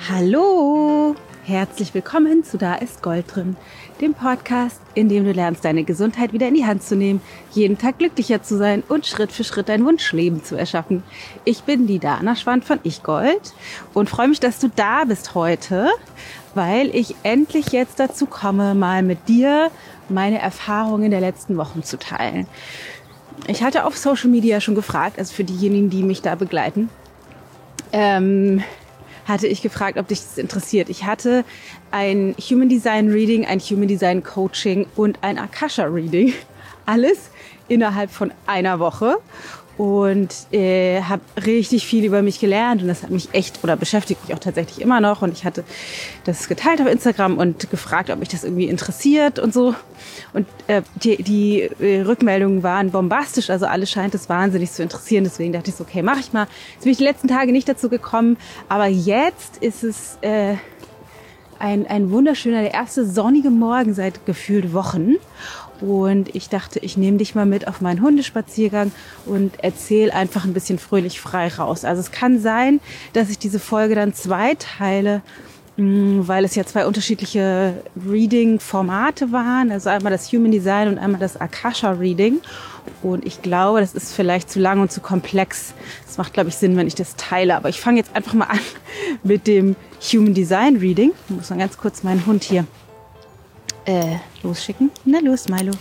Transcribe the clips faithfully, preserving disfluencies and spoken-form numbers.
Hallo, herzlich willkommen zu Da ist Gold drin, dem Podcast, in dem du lernst, deine Gesundheit wieder in die Hand zu nehmen, jeden Tag glücklicher zu sein und Schritt für Schritt dein Wunschleben zu erschaffen. Ich bin die Dana Schwand von Ich Gold und freue mich, dass du da bist heute, weil ich endlich jetzt dazu komme, mal mit dir meine Erfahrungen der letzten Wochen zu teilen. Ich hatte auf Social Media schon gefragt, also für diejenigen, die mich da begleiten, ähm, hatte ich gefragt, ob dich das interessiert. Ich hatte ein Human Design Reading, ein Human Design Coaching und ein Akasha Reading. Alles innerhalb von einer Woche. Und äh, habe richtig viel über mich gelernt und das hat mich echt oder beschäftigt mich auch tatsächlich immer noch. Und ich hatte das geteilt auf Instagram und gefragt, ob mich das irgendwie interessiert und so. Und äh, die, die äh, Rückmeldungen waren bombastisch, also alle scheint es wahnsinnig zu interessieren. Deswegen dachte ich so, okay, mache ich mal. Jetzt bin ich die letzten Tage nicht dazu gekommen, aber jetzt ist es äh, ein, ein wunderschöner, der erste sonnige Morgen seit gefühlt Wochen. Und ich dachte, ich nehme dich mal mit auf meinen Hundespaziergang und erzähle einfach ein bisschen fröhlich frei raus. Also es kann sein, dass ich diese Folge dann zweiteile, weil es ja zwei unterschiedliche Reading-Formate waren. Also einmal das Human Design und einmal das Akasha Reading. Und ich glaube, das ist vielleicht zu lang und zu komplex. Das macht, glaube ich, Sinn, wenn ich das teile. Aber ich fange jetzt einfach mal an mit dem Human Design Reading. Ich muss mal ganz kurz meinen Hund hier Äh, losschicken. Na los, Milo.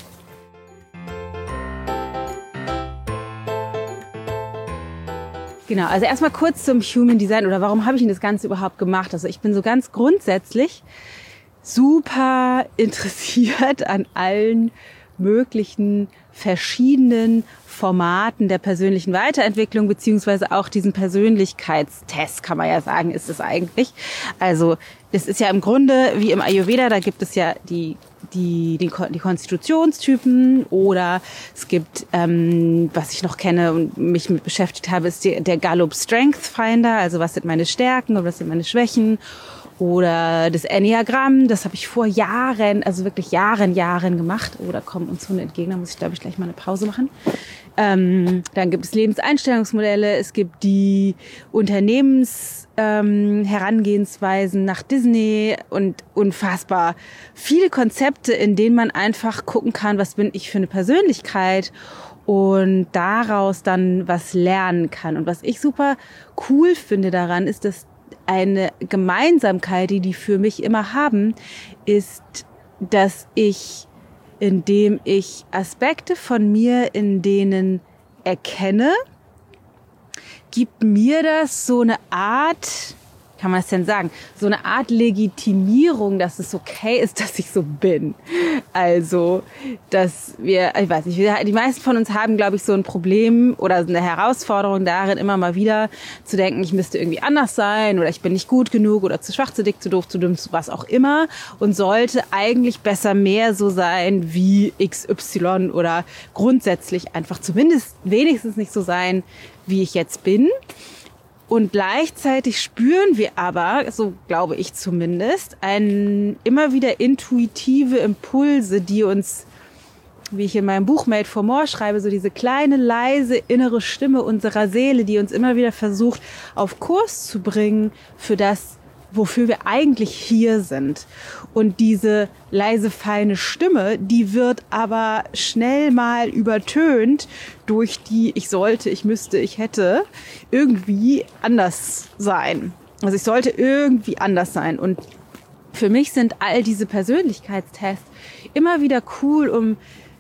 Genau, also erstmal kurz zum Human Design oder warum habe ich denn das Ganze überhaupt gemacht? Also ich bin so ganz grundsätzlich super interessiert an allen möglichen verschiedenen Formaten der persönlichen Weiterentwicklung beziehungsweise auch diesen Persönlichkeitstest, kann man ja sagen, ist es eigentlich. Also es ist ja im Grunde wie im Ayurveda, da gibt es ja die die die, die Konstitutionstypen oder es gibt, ähm, was ich noch kenne und mich mit beschäftigt habe, ist die, der Gallup Strength Finder, also was sind meine Stärken oder was sind meine Schwächen. Oder das Enneagramm, das habe ich vor Jahren, also wirklich Jahren, Jahren gemacht. Oh, da kommen uns Hunde entgegen, da muss ich, glaube ich, gleich mal eine Pause machen. Ähm, dann gibt es Lebenseinstellungsmodelle, es gibt die Unternehmensherangehensweisen ähm, nach Disney und unfassbar viele Konzepte, in denen man einfach gucken kann, was bin ich für eine Persönlichkeit und daraus dann was lernen kann. Und was ich super cool finde daran, ist, dass eine Gemeinsamkeit, die die für mich immer haben, ist, dass ich, indem ich Aspekte von mir in denen erkenne, gibt mir das so eine Art, kann man das denn sagen, so eine Art Legitimierung, dass es okay ist, dass ich so bin. Also, dass wir, ich weiß nicht, wir, die meisten von uns haben, glaube ich, so ein Problem oder eine Herausforderung darin, immer mal wieder zu denken, ich müsste irgendwie anders sein oder ich bin nicht gut genug oder zu schwach, zu dick, zu doof, zu dumm, zu was auch immer und sollte eigentlich besser mehr so sein wie X Y oder grundsätzlich einfach zumindest wenigstens nicht so sein, wie ich jetzt bin. Und gleichzeitig spüren wir aber, so glaube ich zumindest, ein, immer wieder intuitive Impulse, die uns, wie ich in meinem Buch Made for More schreibe, so diese kleine, leise innere Stimme unserer Seele, die uns immer wieder versucht, auf Kurs zu bringen für das, wofür wir eigentlich hier sind. Und diese leise, feine Stimme, die wird aber schnell mal übertönt durch die ich sollte, ich müsste, ich hätte irgendwie anders sein. Also ich sollte irgendwie anders sein. Und für mich sind all diese Persönlichkeitstests immer wieder cool, um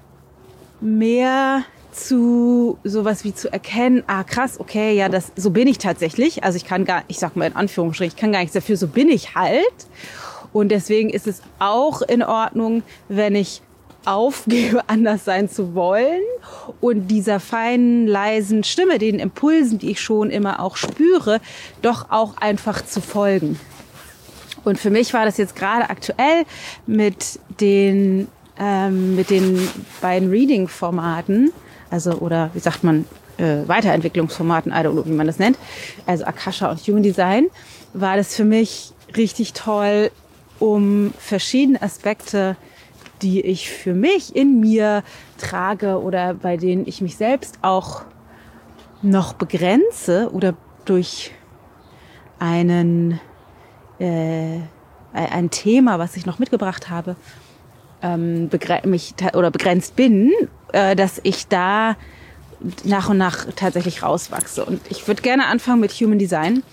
mehr zu sowas wie zu erkennen, ah krass, okay, ja, das so bin ich tatsächlich. Also ich kann gar, ich sag mal in Anführungsstrichen, ich kann gar nichts dafür, so bin ich halt. Und deswegen ist es auch in Ordnung, wenn ich aufgebe, anders sein zu wollen und dieser feinen, leisen Stimme, den Impulsen, die ich schon immer auch spüre, doch auch einfach zu folgen. Und für mich war das jetzt gerade aktuell mit den ähm, mit den beiden Reading-Formaten, also oder wie sagt man, äh, Weiterentwicklungsformaten, I don't know, wie man das nennt, also Akasha und Human Design, war das für mich richtig toll, um verschiedene Aspekte, die ich für mich in mir trage oder bei denen ich mich selbst auch noch begrenze oder durch einen äh, ein Thema, was ich noch mitgebracht habe, ähm, begre- mich ta- oder begrenzt bin, äh, dass ich da nach und nach tatsächlich rauswachse. Und ich würde gerne anfangen mit Human Design.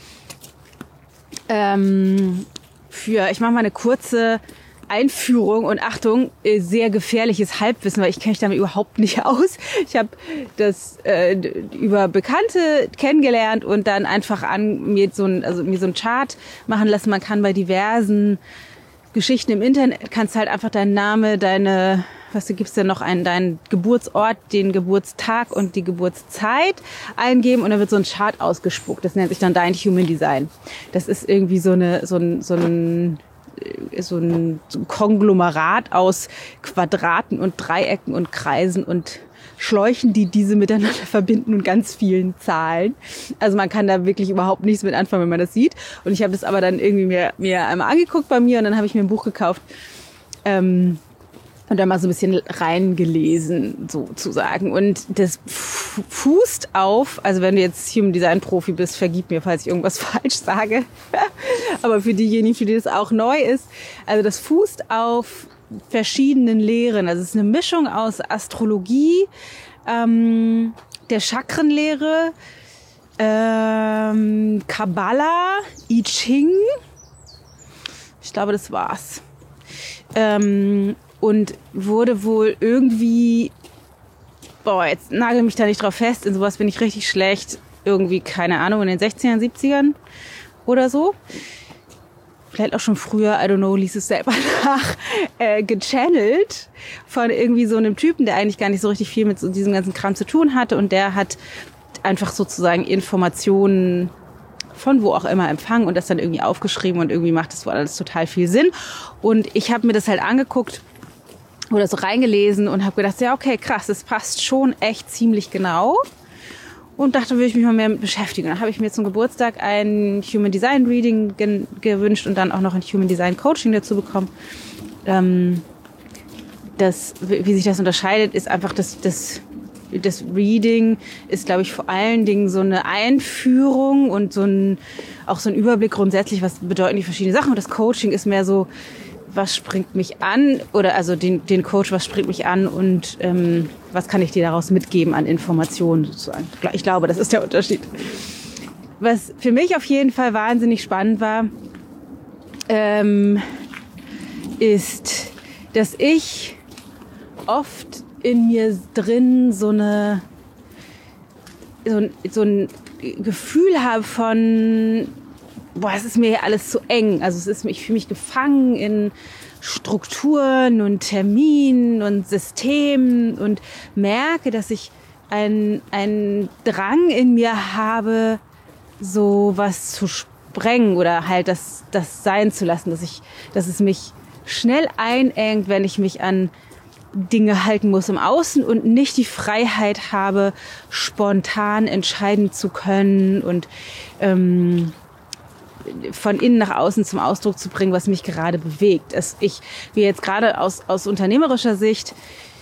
Ähm, für, ich mache mal eine kurze Einführung und Achtung, sehr gefährliches Halbwissen, weil ich kenne mich damit überhaupt nicht aus. Ich habe das äh, über Bekannte kennengelernt und dann einfach an mir so ein, also mir so ein Chart machen lassen. Man kann bei diversen Geschichten im Internet, kannst halt einfach deinen Name, deine, was gibt's denn noch, einen, deinen Geburtsort, den Geburtstag und die Geburtszeit eingeben und dann wird so ein Chart ausgespuckt. Das nennt sich dann dein Human Design. Das ist irgendwie so eine, so ein, so ein so ein Konglomerat aus Quadraten und Dreiecken und Kreisen und Schläuchen, die diese miteinander verbinden und ganz vielen Zahlen. Also man kann da wirklich überhaupt nichts mit anfangen, wenn man das sieht. Und ich habe das aber dann irgendwie mir, mir einmal angeguckt bei mir und dann habe ich mir ein Buch gekauft ähm, und dann mal so ein bisschen reingelesen, sozusagen. Und das fußt auf, also wenn du jetzt Human Design Profi bist, vergib mir, falls ich irgendwas falsch sage. Aber für diejenigen, für die das auch neu ist, also das fußt auf verschiedenen Lehren. Also es ist eine Mischung aus Astrologie, ähm, der Chakrenlehre, ähm, Kabbalah, I Ching. Ich glaube, das war's. Ähm, und wurde wohl irgendwie, boah, jetzt nagel mich da nicht drauf fest, in sowas bin ich richtig schlecht, irgendwie, keine Ahnung, in den sechzigern, siebzigern oder so. Vielleicht auch schon früher, I don't know, lies es selber nach, äh, gechannelt von irgendwie so einem Typen, der eigentlich gar nicht so richtig viel mit so diesem ganzen Kram zu tun hatte und der hat einfach sozusagen Informationen von wo auch immer empfangen und das dann irgendwie aufgeschrieben und irgendwie macht das wohl alles total viel Sinn. Und ich habe mir das halt angeguckt oder so reingelesen und habe gedacht, ja okay, krass, das passt schon echt ziemlich genau. Und dachte, würde ich mich mal mehr mit beschäftigen. Dann habe ich mir zum Geburtstag ein Human Design Reading gen- gewünscht und dann auch noch ein Human Design Coaching dazu bekommen. Ähm, das, wie sich das unterscheidet, ist einfach das, das, das Reading ist, glaube ich, vor allen Dingen so eine Einführung und so ein, auch so ein Überblick grundsätzlich, was bedeuten die verschiedenen Sachen. Und das Coaching ist mehr so, was springt mich an oder also den, den Coach, was springt mich an und ähm, was kann ich dir daraus mitgeben an Informationen sozusagen. Ich glaube, das ist der Unterschied. Was für mich auf jeden Fall wahnsinnig spannend war, ähm, ist, dass ich oft in mir drin so eine so ein, so ein Gefühl habe von boah, es ist mir hier alles zu eng. Also es ist, ich fühle mich gefangen in Strukturen und Terminen und Systemen und merke, dass ich einen, einen Drang in mir habe, so was zu sprengen oder halt das, das sein zu lassen, dass ich, dass es mich schnell einengt, wenn ich mich an Dinge halten muss im Außen und nicht die Freiheit habe, spontan entscheiden zu können und ähm, von innen nach außen zum Ausdruck zu bringen, was mich gerade bewegt. Es, ich, wir jetzt gerade aus, aus unternehmerischer Sicht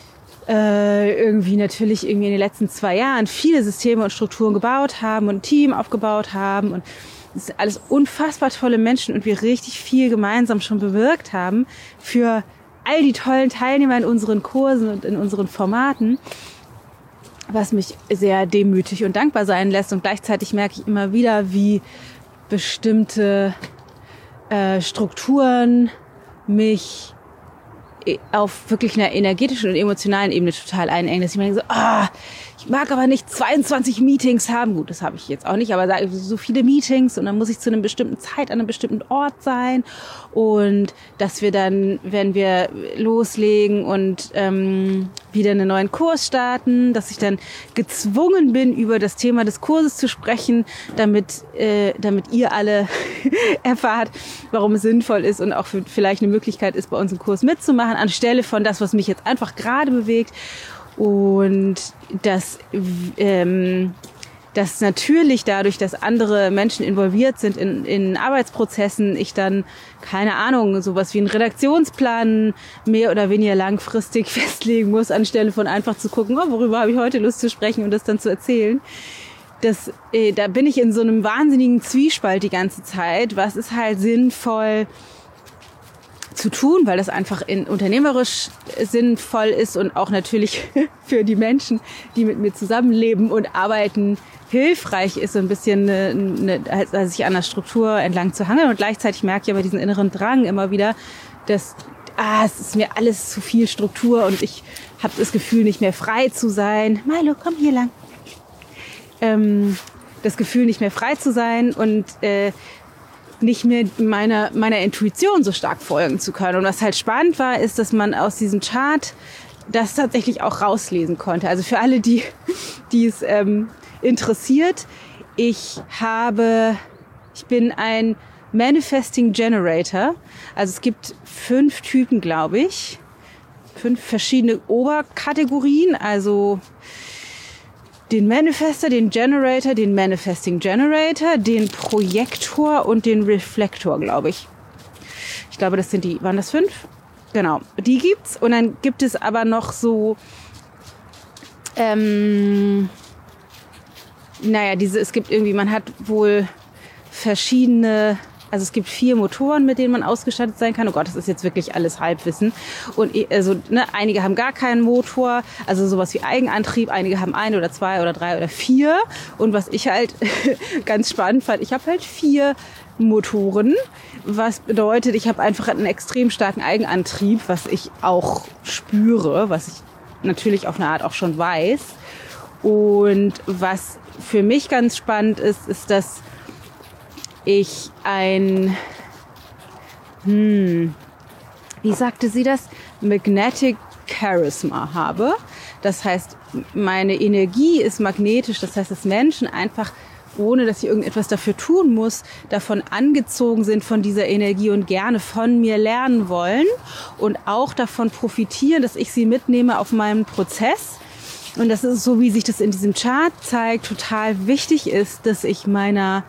äh, irgendwie natürlich irgendwie in den letzten zwei Jahren viele Systeme und Strukturen gebaut haben und ein Team aufgebaut haben und es sind alles unfassbar tolle Menschen und wir richtig viel gemeinsam schon bewirkt haben für all die tollen Teilnehmer in unseren Kursen und in unseren Formaten, was mich sehr demütig und dankbar sein lässt und gleichzeitig merke ich immer wieder, wie bestimmte äh, Strukturen mich auf wirklich einer energetischen und emotionalen Ebene total einengen, dass ich mir denke so, ah, ich mag aber nicht zweiundzwanzig Meetings haben. Gut, das habe ich jetzt auch nicht, aber so viele Meetings und dann muss ich zu einer bestimmten Zeit an einem bestimmten Ort sein und dass wir dann, wenn wir loslegen und ähm, wieder einen neuen Kurs starten, dass ich dann gezwungen bin, über das Thema des Kurses zu sprechen, damit äh, damit ihr alle erfahrt, warum es sinnvoll ist und auch für, vielleicht eine Möglichkeit ist, bei uns im Kurs mitzumachen, anstelle von das, was mich jetzt einfach gerade bewegt. Und dass, ähm, dass natürlich dadurch, dass andere Menschen involviert sind in, in Arbeitsprozessen, ich dann, keine Ahnung, sowas wie einen Redaktionsplan mehr oder weniger langfristig festlegen muss, anstelle von einfach zu gucken, oh, worüber habe ich heute Lust zu sprechen und das dann zu erzählen. das, äh, da bin ich in so einem wahnsinnigen Zwiespalt die ganze Zeit. Was ist halt sinnvoll zu tun, weil das einfach in unternehmerisch sinnvoll ist und auch natürlich für die Menschen, die mit mir zusammenleben und arbeiten, hilfreich ist, so ein bisschen eine, eine, also sich an der Struktur entlang zu hangeln. Und gleichzeitig merke ich aber diesen inneren Drang immer wieder, dass ah, es ist mir alles zu viel Struktur und ich habe das Gefühl, nicht mehr frei zu sein. Milo, komm hier lang. Ähm, das Gefühl, nicht mehr frei zu sein und äh, nicht mehr meiner, meiner Intuition so stark folgen zu können. Und was halt spannend war, ist, dass man aus diesem Chart das tatsächlich auch rauslesen konnte. Also für alle, die, die es ähm, interessiert, ich habe, ich bin ein Manifesting Generator. Also es gibt fünf Typen, glaube ich. Fünf verschiedene Oberkategorien. Also den Manifester, den Generator, den Manifesting Generator, den Projektor und den Reflektor, glaube ich. Ich glaube, das sind die, waren das fünf? Genau, die gibt's. Und dann gibt es aber noch so, ähm, naja, diese, es gibt irgendwie, man hat wohl verschiedene, also es gibt vier Motoren, mit denen man ausgestattet sein kann. Oh Gott, das ist jetzt wirklich alles Halbwissen. Und also, ne, einige haben gar keinen Motor, also sowas wie Eigenantrieb. Einige haben ein oder zwei oder drei oder vier. Und was ich halt ganz spannend fand, ich habe halt vier Motoren, was bedeutet, ich habe einfach einen extrem starken Eigenantrieb, was ich auch spüre, was ich natürlich auf eine Art auch schon weiß. Und was für mich ganz spannend ist, ist, dass ich ein, hm, wie sagte sie das? Magnetic Charisma habe. Das heißt, meine Energie ist magnetisch. Das heißt, dass Menschen einfach, ohne dass ich irgendetwas dafür tun muss, davon angezogen sind von dieser Energie und gerne von mir lernen wollen und auch davon profitieren, dass ich sie mitnehme auf meinem Prozess. Und das ist so, wie sich das in diesem Chart zeigt, total wichtig ist, dass ich meiner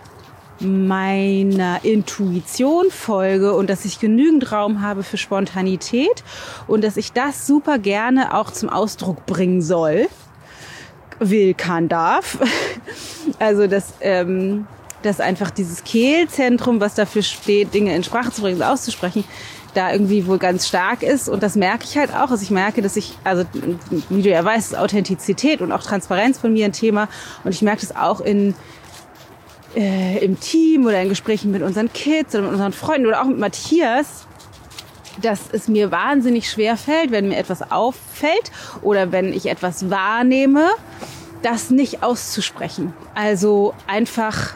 meiner Intuition folge und dass ich genügend Raum habe für Spontanität und dass ich das super gerne auch zum Ausdruck bringen soll, will, kann, darf. Also dass, ähm, dass einfach dieses Kehlzentrum, was dafür steht, Dinge in Sprache zu bringen, auszusprechen, da irgendwie wohl ganz stark ist. Und das merke ich halt auch. Also ich merke, dass ich, also wie du ja weißt, ist Authentizität und auch Transparenz von mir ein Thema. Und ich merke das auch in äh, im Team oder in Gesprächen mit unseren Kids oder mit unseren Freunden oder auch mit Matthias, dass es mir wahnsinnig schwer fällt, wenn mir etwas auffällt oder wenn ich etwas wahrnehme, das nicht auszusprechen. Also einfach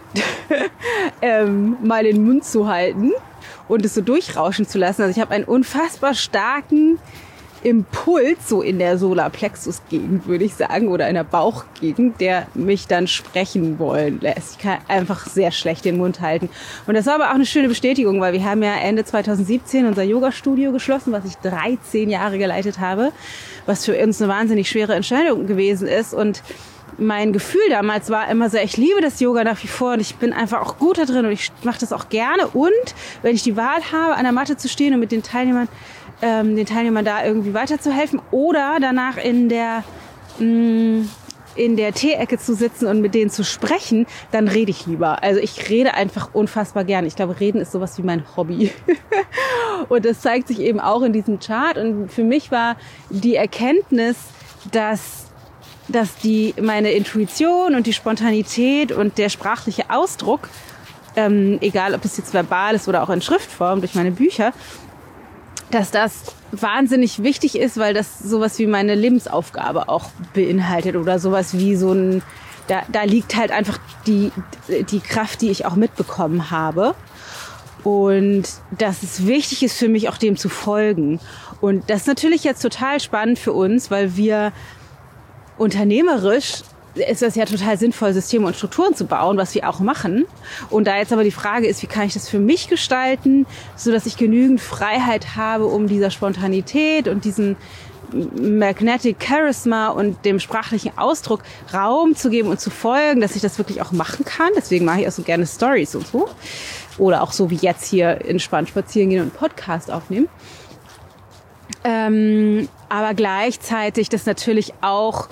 ähm, mal den Mund zu halten und es so durchrauschen zu lassen. Also ich habe einen unfassbar starken Impuls so in der Solarplexus-Gegend, würde ich sagen, oder in der Bauchgegend, der mich dann sprechen wollen lässt. Ich kann einfach sehr schlecht den Mund halten. Und das war aber auch eine schöne Bestätigung, weil wir haben ja Ende zwanzig siebzehn unser Yoga-Studio geschlossen, was ich dreizehn Jahre geleitet habe, was für uns eine wahnsinnig schwere Entscheidung gewesen ist. Und mein Gefühl damals war immer so, ich liebe das Yoga nach wie vor und ich bin einfach auch gut da drin und ich mache das auch gerne. Und wenn ich die Wahl habe, an der Matte zu stehen und mit den Teilnehmern ähm, den Teilnehmern da irgendwie weiterzuhelfen oder danach in der mh, in der Teeecke zu sitzen und mit denen zu sprechen, dann rede ich lieber. Also ich rede einfach unfassbar gerne. Ich glaube, Reden ist sowas wie mein Hobby. Und das zeigt sich eben auch in diesem Chart. Und für mich war die Erkenntnis, dass dass die meine Intuition und die Spontanität und der sprachliche Ausdruck, ähm, egal ob es jetzt verbal ist oder auch in Schriftform durch meine Bücher, dass das wahnsinnig wichtig ist, weil das sowas wie meine Lebensaufgabe auch beinhaltet oder sowas wie so ein, da, da liegt halt einfach die, die Kraft, die ich auch mitbekommen habe. Und dass es wichtig ist für mich, auch dem zu folgen. Und das ist natürlich jetzt total spannend für uns, weil wir unternehmerisch ist das ja total sinnvoll, Systeme und Strukturen zu bauen, was wir auch machen. Und da jetzt aber die Frage ist, wie kann ich das für mich gestalten, so dass ich genügend Freiheit habe, um dieser Spontanität und diesem Magnetic Charisma und dem sprachlichen Ausdruck Raum zu geben und zu folgen, dass ich das wirklich auch machen kann. Deswegen mache ich auch so gerne Stories und so. Oder auch so wie jetzt hier entspannt spazieren gehen und einen Podcast aufnehmen. Ähm, aber gleichzeitig das natürlich auch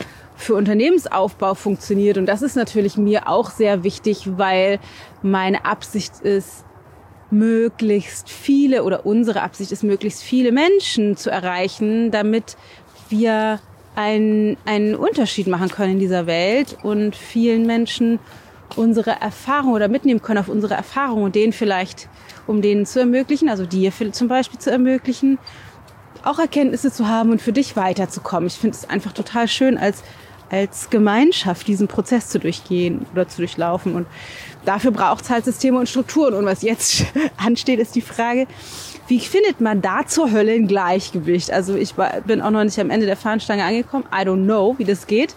für Unternehmensaufbau funktioniert. Und das ist natürlich mir auch sehr wichtig, weil meine Absicht ist, möglichst viele oder unsere Absicht ist, möglichst viele Menschen zu erreichen, damit wir einen, einen Unterschied machen können in dieser Welt und vielen Menschen unsere Erfahrung oder mitnehmen können auf unsere Erfahrung und denen vielleicht, um denen zu ermöglichen, also dir zum Beispiel zu ermöglichen, auch Erkenntnisse zu haben und für dich weiterzukommen. Ich finde es einfach total schön, als, als Gemeinschaft diesen Prozess zu durchgehen oder zu durchlaufen. Und dafür braucht es halt Systeme und Strukturen. Und was jetzt ansteht, ist die Frage, wie findet man da zur Hölle ein Gleichgewicht? Also ich war, bin auch noch nicht am Ende der Fahnenstange angekommen. I don't know, wie das geht.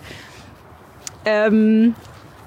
Ähm,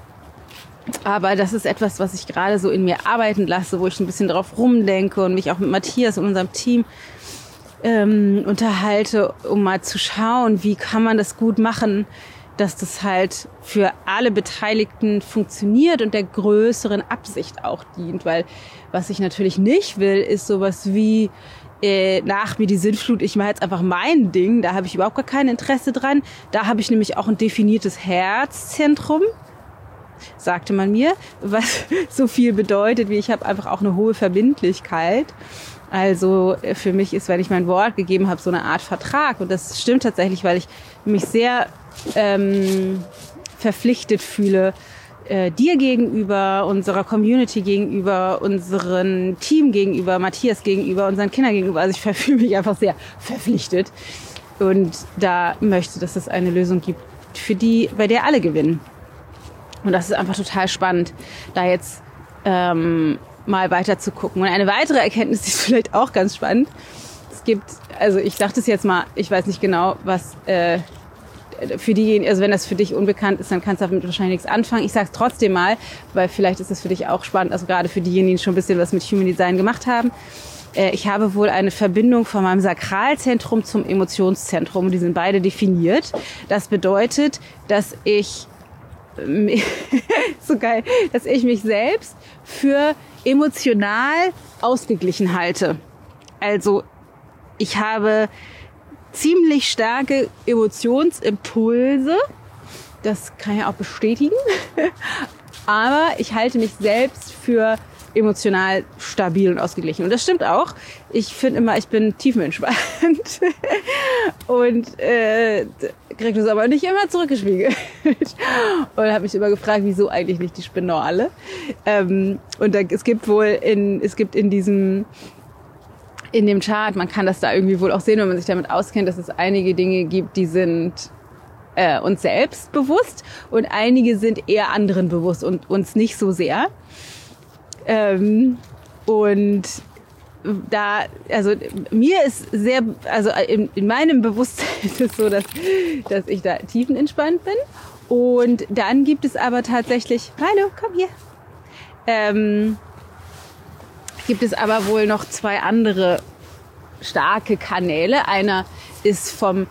aber das ist etwas, was ich gerade so in mir arbeiten lasse, wo ich ein bisschen drauf rumdenke und mich auch mit Matthias und unserem Team ähm, unterhalte, um mal zu schauen, wie kann man das gut machen, dass das halt für alle Beteiligten funktioniert und der größeren Absicht auch dient. Weil was ich natürlich nicht will, ist sowas wie äh, nach mir die Sintflut, ich mache jetzt einfach mein Ding, da habe ich überhaupt gar kein Interesse dran. Da habe ich nämlich auch ein definiertes Herzzentrum, sagte man mir, was so viel bedeutet, wie ich habe einfach auch eine hohe Verbindlichkeit. Also für mich ist, wenn ich mein Wort gegeben habe, so eine Art Vertrag. Und das stimmt tatsächlich, weil ich mich sehr ähm, verpflichtet fühle, äh, dir gegenüber, unserer Community gegenüber, unserem Team gegenüber, Matthias gegenüber, unseren Kindern gegenüber. Also ich fühle mich einfach sehr verpflichtet. Und da möchte, dass es eine Lösung gibt, für die, bei der alle gewinnen. Und das ist einfach total spannend, da jetzt ähm, mal weiter zu gucken. Und eine weitere Erkenntnis, die ist vielleicht auch ganz spannend. Es gibt, also ich dachte es jetzt mal, ich weiß nicht genau, was äh, für diejenigen, also wenn das für dich unbekannt ist, dann kannst du damit wahrscheinlich nichts anfangen. Ich sage es trotzdem mal, weil vielleicht ist es für dich auch spannend, also gerade für diejenigen, die schon ein bisschen was mit Human Design gemacht haben. Äh, ich habe wohl eine Verbindung von meinem Sakralzentrum zum Emotionszentrum. Die sind beide definiert. Das bedeutet, dass ich so geil, dass ich mich selbst für emotional ausgeglichen halte. Also ich habe ziemlich starke Emotionsimpulse, das kann ich auch bestätigen, aber ich halte mich selbst für emotional stabil und ausgeglichen. Und das stimmt auch. Ich finde immer, ich bin tiefenentspannt und äh, kriege das aber nicht immer zurückgespiegelt. Und habe mich immer gefragt, wieso eigentlich nicht, die spinnen doch alle. Ähm, und da, es gibt wohl in, es gibt in diesem, in dem Chart, man kann das da irgendwie wohl auch sehen, wenn man sich damit auskennt, dass es einige Dinge gibt, die sind äh, uns selbst bewusst und einige sind eher anderen bewusst und uns nicht so sehr. Ähm, und da, also mir ist sehr, also in, in meinem Bewusstsein ist es so, dass, dass ich da tiefenentspannt bin. Und dann gibt es aber tatsächlich, hallo, komm hier, ähm, gibt es aber wohl noch zwei andere starke Kanäle. Einer ist vom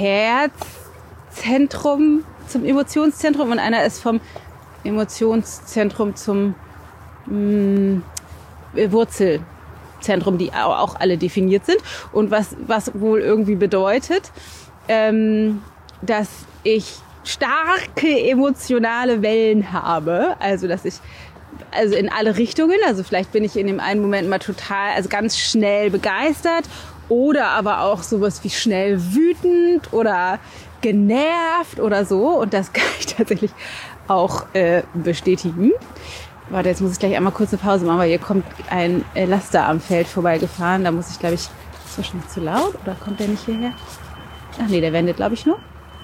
Herzzentrum zum Emotionszentrum und einer ist vom Emotionszentrum zum mh, Wurzelzentrum, die auch alle definiert sind. Und was, was wohl irgendwie bedeutet, ähm, dass ich starke emotionale Wellen habe. Also, dass ich also in alle Richtungen, also vielleicht bin ich in dem einen Moment mal total, also ganz schnell begeistert oder aber auch sowas wie schnell wütend oder genervt oder so. Und das kann ich tatsächlich auch äh, bestätigen. Warte, jetzt muss ich gleich einmal kurz eine Pause machen, weil hier kommt ein äh, Laster am Feld vorbeigefahren. Da muss ich, glaube ich, ist das wahrscheinlich zu laut oder kommt der nicht hierher? Ach nee, der wendet, glaube ich, nur.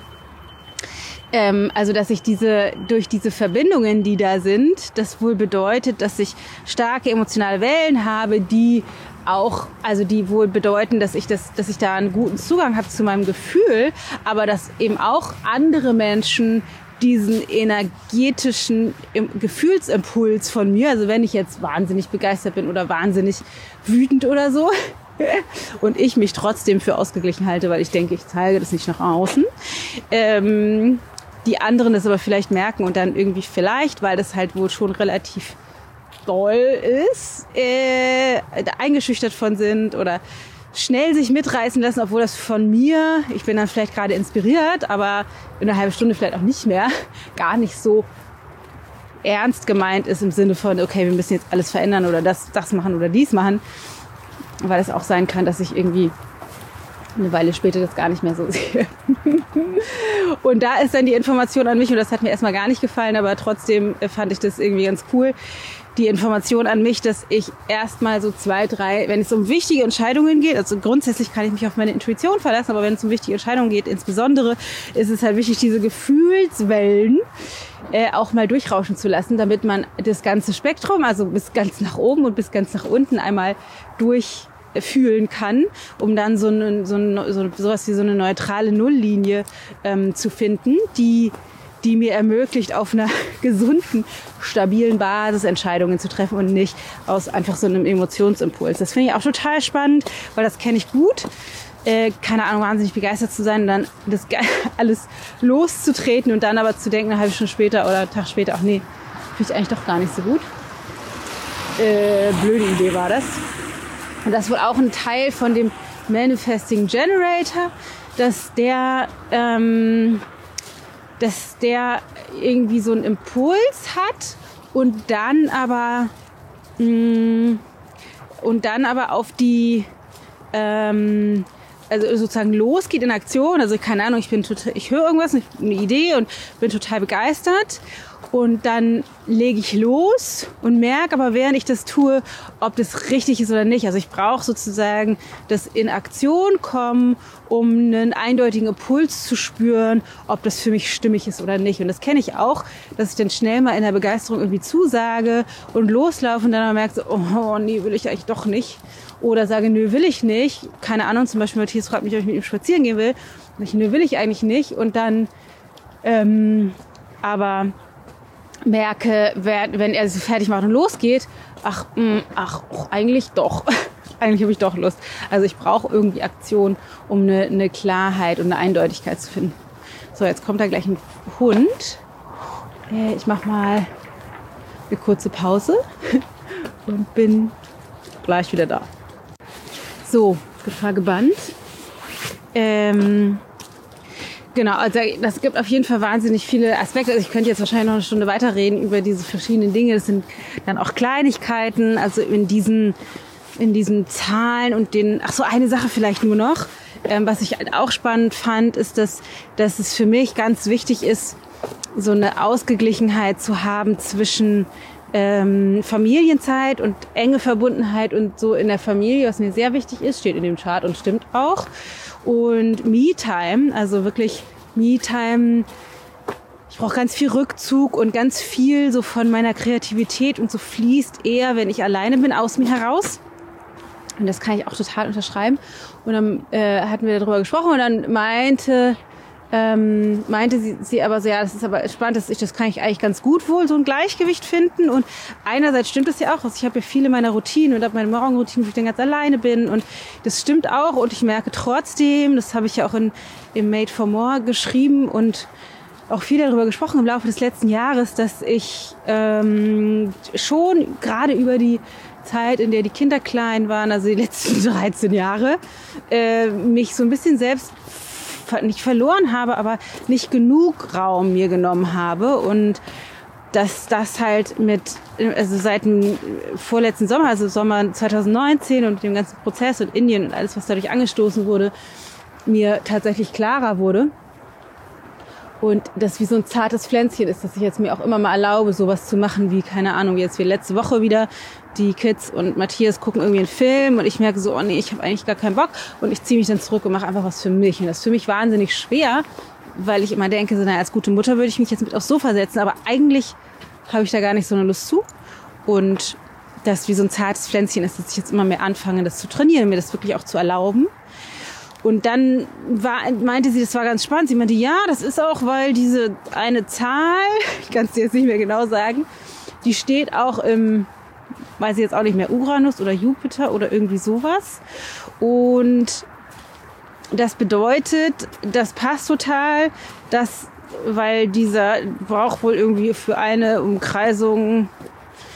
Ähm, also, dass ich diese, durch diese Verbindungen, die da sind, das wohl bedeutet, dass ich starke emotionale Wellen habe, die auch, also die wohl bedeuten, dass ich das, dass ich da einen guten Zugang habe zu meinem Gefühl, aber dass eben auch andere Menschen diesen energetischen Gefühlsimpuls von mir, also wenn ich jetzt wahnsinnig begeistert bin oder wahnsinnig wütend oder so, und ich mich trotzdem für ausgeglichen halte, weil ich denke, ich zeige das nicht nach außen, ähm, die anderen das aber vielleicht merken und dann irgendwie vielleicht, weil das halt wohl schon relativ doll ist, äh, eingeschüchtert von sind oder schnell sich mitreißen lassen, obwohl das von mir, ich bin dann vielleicht gerade inspiriert, aber in einer halben Stunde vielleicht auch nicht mehr, gar nicht so ernst gemeint ist im Sinne von, okay, wir müssen jetzt alles verändern oder das, das machen oder dies machen, weil es auch sein kann, dass ich irgendwie eine Weile später das gar nicht mehr so sehe. Und da ist dann die Information an mich, und das hat mir erstmal gar nicht gefallen, aber trotzdem fand ich das irgendwie ganz cool, die Information an mich, dass ich erstmal so zwei, drei, wenn es um wichtige Entscheidungen geht, also grundsätzlich kann ich mich auf meine Intuition verlassen, aber wenn es um wichtige Entscheidungen geht, insbesondere ist es halt wichtig, diese Gefühlswellen äh, auch mal durchrauschen zu lassen, damit man das ganze Spektrum, also bis ganz nach oben und bis ganz nach unten einmal durchfühlen kann, um dann so, eine, so, eine, so sowas wie so eine neutrale Nulllinie ähm, zu finden, die die mir ermöglicht, auf einer gesunden, stabilen Basis Entscheidungen zu treffen und nicht aus einfach so einem Emotionsimpuls. Das finde ich auch total spannend, weil das kenne ich gut. Äh, keine Ahnung, wahnsinnig begeistert zu sein und dann das alles loszutreten und dann aber zu denken, eine halbe Stunde später oder einen Tag später, ach nee, finde ich eigentlich doch gar nicht so gut. Äh, blöde Idee war das. Und das ist wohl auch ein Teil von dem Manifesting Generator, dass der... Ähm, dass der irgendwie so einen Impuls hat und dann aber mh, und dann aber auf die ähm, also sozusagen losgeht in Aktion. Also keine Ahnung, ich bin total, ich höre irgendwas, eine Idee und bin total begeistert und dann lege ich los und merke aber, während ich das tue, ob das richtig ist oder nicht. Also ich brauche sozusagen das in Aktion kommen, um einen eindeutigen Impuls zu spüren, ob das für mich stimmig ist oder nicht. Und das kenne ich auch, dass ich dann schnell mal in der Begeisterung irgendwie zusage und loslaufe und dann mal merke, so, oh nee, will ich eigentlich doch nicht. Oder sage, nö, will ich nicht. Keine Ahnung, zum Beispiel Matthias fragt mich, ob ich mit ihm spazieren gehen will. Und ich, nö, will ich eigentlich nicht. Und dann ähm, aber merke, wenn er so fertig macht und losgeht, ach, mh, ach, oh, eigentlich doch. Eigentlich habe ich doch Lust. Also ich brauche irgendwie Aktion, um eine, eine Klarheit und eine Eindeutigkeit zu finden. So, jetzt kommt da gleich ein Hund. Äh, ich mache mal eine kurze Pause und bin gleich wieder da. So, Gefahr gebannt. Ähm, genau, also das gibt auf jeden Fall wahnsinnig viele Aspekte. Also ich könnte jetzt wahrscheinlich noch eine Stunde weiterreden über diese verschiedenen Dinge. Das sind dann auch Kleinigkeiten, also in diesen, in diesen Zahlen und den, ach so, eine Sache vielleicht nur noch. Ähm, was ich halt auch spannend fand, ist, dass, dass es für mich ganz wichtig ist, so eine Ausgeglichenheit zu haben zwischen Ähm, Familienzeit und enge Verbundenheit und so in der Familie, was mir sehr wichtig ist, steht in dem Chart und stimmt auch. Und Me-Time, also wirklich Me-Time, ich brauche ganz viel Rückzug und ganz viel so von meiner Kreativität und so fließt eher, wenn ich alleine bin, aus mir heraus. Und das kann ich auch total unterschreiben. Und dann äh, hatten wir darüber gesprochen und dann meinte... Ähm, meinte sie, sie aber so, ja, das ist aber spannend, dass ich, das kann ich eigentlich ganz gut wohl, so ein Gleichgewicht finden. Und einerseits stimmt das ja auch, also ich habe ja viele meiner Routinen und habe meine Morgenroutinen, wo ich dann ganz alleine bin und das stimmt auch und ich merke trotzdem, das habe ich ja auch in, im Made for More geschrieben und auch viel darüber gesprochen im Laufe des letzten Jahres, dass ich ähm, schon gerade über die Zeit, in der die Kinder klein waren, also die letzten dreizehn Jahre, äh, mich so ein bisschen selbst nicht verloren habe, aber nicht genug Raum mir genommen habe und dass das halt mit, also seit dem vorletzten Sommer, also Sommer zwanzig neunzehn und dem ganzen Prozess und Indien und alles, was dadurch angestoßen wurde, mir tatsächlich klarer wurde und das wie so ein zartes Pflänzchen ist, dass ich jetzt mir auch immer mal erlaube, sowas zu machen wie, keine Ahnung, jetzt wie letzte Woche wieder, die Kids und Matthias gucken irgendwie einen Film und ich merke so, oh nee, ich habe eigentlich gar keinen Bock und ich ziehe mich dann zurück und mache einfach was für mich. Und das ist für mich wahnsinnig schwer, weil ich immer denke, so, naja, als gute Mutter würde ich mich jetzt mit aufs Sofa setzen, aber eigentlich habe ich da gar nicht so eine Lust zu. Und das wie so ein zartes Pflänzchen ist, dass ich jetzt immer mehr anfange, das zu trainieren, mir das wirklich auch zu erlauben. Und dann war, meinte sie, das war ganz spannend. Sie meinte, ja, das ist auch, weil diese eine Zahl, ich kann es dir jetzt nicht mehr genau sagen, die steht auch im, weiß ich jetzt auch nicht mehr, Uranus oder Jupiter oder irgendwie sowas. Und das bedeutet, das passt total, dass, weil dieser braucht wohl irgendwie für eine Umkreisung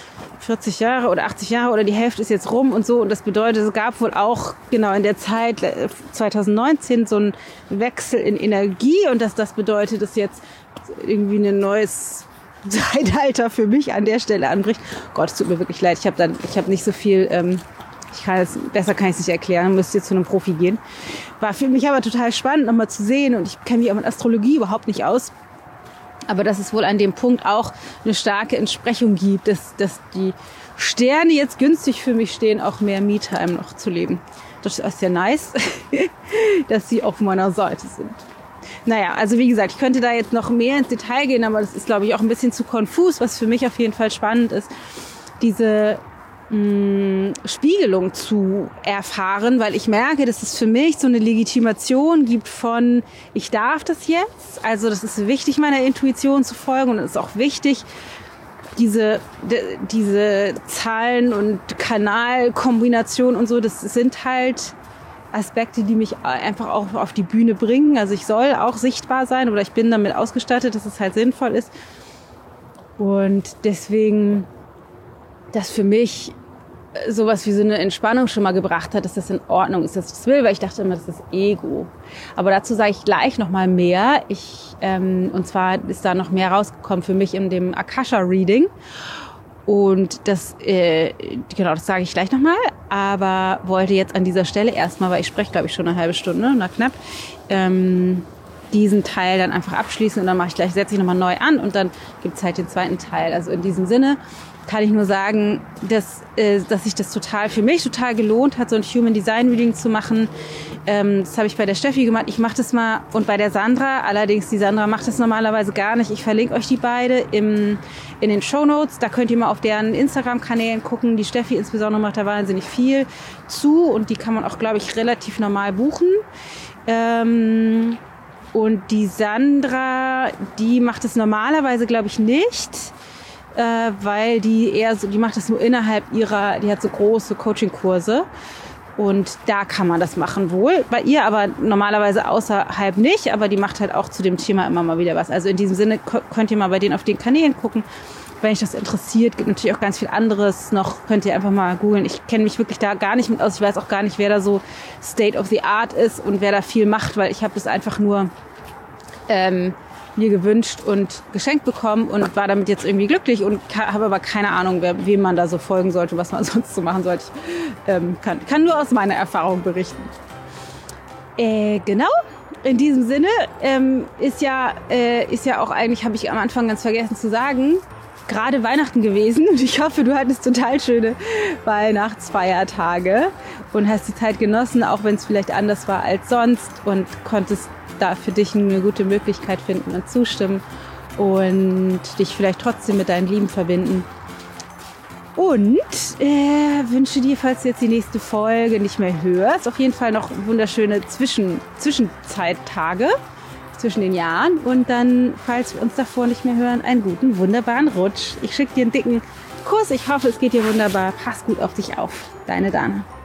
vierzig Jahre oder achtzig Jahre oder die Hälfte ist jetzt rum und so. Und das bedeutet, es gab wohl auch genau in der Zeit zwanzig neunzehn so einen Wechsel in Energie und dass das bedeutet, dass jetzt irgendwie ein neues Zeitalter für mich an der Stelle anbricht. Gott, es tut mir wirklich leid. Ich habe dann, ich habe nicht so viel, ähm, ich kann es, besser kann ich es nicht erklären, müsste jetzt zu einem Profi gehen. War für mich aber total spannend, nochmal zu sehen und ich kenne mich auch mit Astrologie überhaupt nicht aus. Aber dass es wohl an dem Punkt auch eine starke Entsprechung gibt, dass, dass die Sterne jetzt günstig für mich stehen, auch mehr Me-Time noch zu leben. Das ist ja nice, dass sie auf meiner Seite sind. Naja, also wie gesagt, ich könnte da jetzt noch mehr ins Detail gehen, aber das ist, glaube ich, auch ein bisschen zu konfus. Was für mich auf jeden Fall spannend ist, diese mh, Spiegelung zu erfahren, weil ich merke, dass es für mich so eine Legitimation gibt von, ich darf das jetzt. Also das ist wichtig, meiner Intuition zu folgen und es ist auch wichtig, diese, de, diese Zahlen- und Kanalkombinationen und so, das sind halt Aspekte, die mich einfach auch auf die Bühne bringen. Also ich soll auch sichtbar sein oder ich bin damit ausgestattet, dass es halt sinnvoll ist. Und deswegen, dass für mich sowas wie so eine Entspannung schon mal gebracht hat, dass das in Ordnung ist, dass ich das will, weil ich dachte immer, das ist Ego. Aber dazu sage ich gleich noch mal mehr. Ich, ähm, und zwar ist da noch mehr rausgekommen für mich in dem Akasha-Reading. Und das, äh, genau, das sage ich gleich nochmal, aber wollte jetzt an dieser Stelle erstmal, weil ich spreche, glaube ich, schon eine halbe Stunde, na knapp, ähm, diesen Teil dann einfach abschließen und dann mache ich gleich, setze ich nochmal neu an und dann gibt's halt den zweiten Teil. Also in diesem Sinne kann ich nur sagen, dass, äh, dass sich das total für mich total gelohnt hat, so ein Human Design Reading zu machen. Ähm, das habe ich bei der Steffi gemacht. Ich mache das mal und bei der Sandra. Allerdings, die Sandra macht das normalerweise gar nicht. Ich verlinke euch die beide im, in den Shownotes. Da könnt ihr mal auf deren Instagram-Kanälen gucken. Die Steffi insbesondere macht da wahnsinnig viel zu und die kann man auch, glaube ich, relativ normal buchen. Ähm, und die Sandra, die macht es normalerweise, glaube ich, nicht. Äh, weil die eher so, die macht das nur innerhalb ihrer, die hat so große Coaching-Kurse und da kann man das machen wohl. Bei ihr aber normalerweise außerhalb nicht, aber die macht halt auch zu dem Thema immer mal wieder was. Also in diesem Sinne könnt ihr mal bei denen auf den Kanälen gucken, wenn euch das interessiert. Gibt natürlich auch ganz viel anderes noch, könnt ihr einfach mal googeln. Ich kenne mich wirklich da gar nicht mit aus. Ich weiß auch gar nicht, wer da so State of the Art ist und wer da viel macht, weil ich habe das einfach nur ähm, mir gewünscht und geschenkt bekommen und war damit jetzt irgendwie glücklich und habe aber keine Ahnung, wer, wem man da so folgen sollte, was man sonst so machen sollte. Ich ähm, kann, kann nur aus meiner Erfahrung berichten. Äh, genau, in diesem Sinne ähm, ist ja äh, ist ja auch eigentlich, habe ich am Anfang ganz vergessen zu sagen, gerade Weihnachten gewesen und ich hoffe, du hattest total schöne Weihnachtsfeiertage und hast die Zeit genossen, auch wenn es vielleicht anders war als sonst und konntest da für dich eine gute Möglichkeit finden und zustimmen und dich vielleicht trotzdem mit deinen Lieben verbinden. Und äh, wünsche dir, falls du jetzt die nächste Folge nicht mehr hörst, auf jeden Fall noch wunderschöne Zwischen Zwischenzeittage zwischen den Jahren und dann, falls wir uns davor nicht mehr hören, einen guten, wunderbaren Rutsch. Ich schicke dir einen dicken Kuss. Ich hoffe, es geht dir wunderbar. Pass gut auf dich auf. Deine Dana.